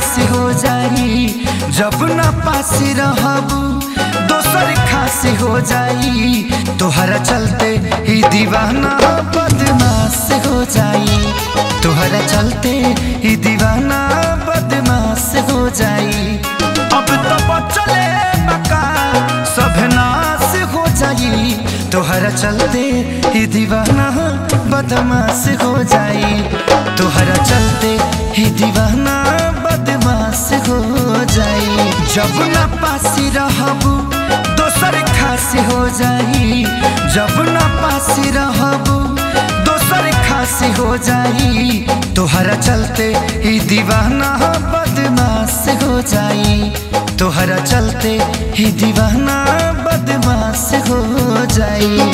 खास हो जाई जब ना पास रहबू दोसर खास हो जाई तोहरा चलते ही दीवाना बदमाश हो जाई तोहरा चलते ही दीवाना बदमाश हो जाई अब तो बचले बका सब नाश हो जाई तोहरा चलते ही दीवाना बदमाश हो जाई तोहरा चलते ही दीवाना बदमाश हो जाई जब ना पास रहबू दोसर खास हो जाई जब ना पास रहबू दोसर खास हो जाई तोहरा चलते ही दीवाना बदमाश हो जाई तोहरा चलते ही दीवाना बदमाश हो जाई।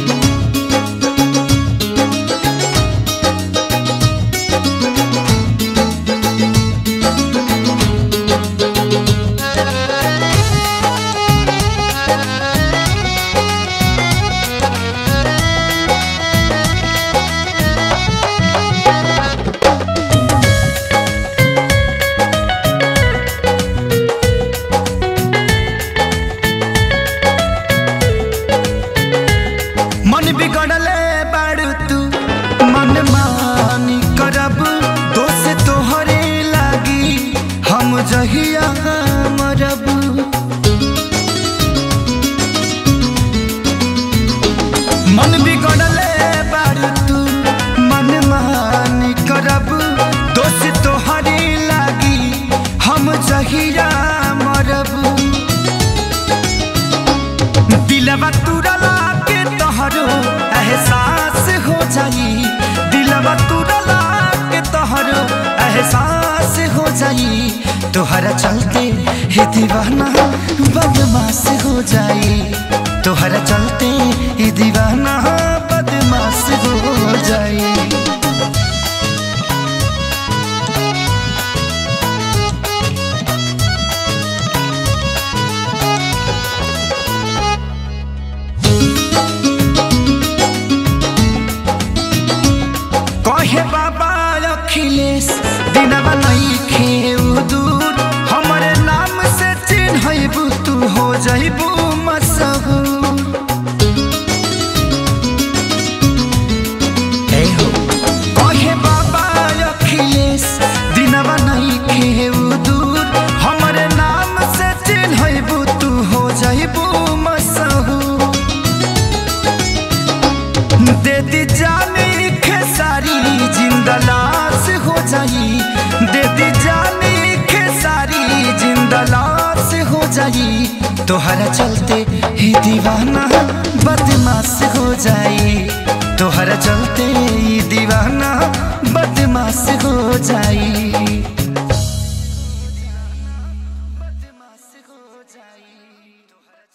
मन बिगड़ले बाड़ू तू मन मानी करब दोष तोहरे लागी हम जहिया मरब मन बिगड़ले बाड़ू तू मन मानी करब दोष तोहरे लागी हम जहिया मरब दिलवा तुरला तोहरो एहसास हो जाई दिलवा तुरला के तोहरो एहसास हो जाई तोहरा चलते ही दीवाना बदमाश हो जाई तोहरा चलते ही दीवाना बदमाश हो जाई। कहे बाबा अखिलेश दिनवा नइखे दूर हमरे नाम से चिन्हबू तू हो जाइबू मशहूर कहे बाबा अखिलेश दिनवा नइखे दूर हमरे नाम से चिन्हबू तू हो जाइबू मशहूर दे दी जानी खेसारी जिंदा लाश हो जाई दे दी जानी खेसारी जिंदा लाश हो जाई तोहरा चलते ही दीवाना बदमाश हो जाई तोहरा चलते ही दीवाना बदमाश हो जाई।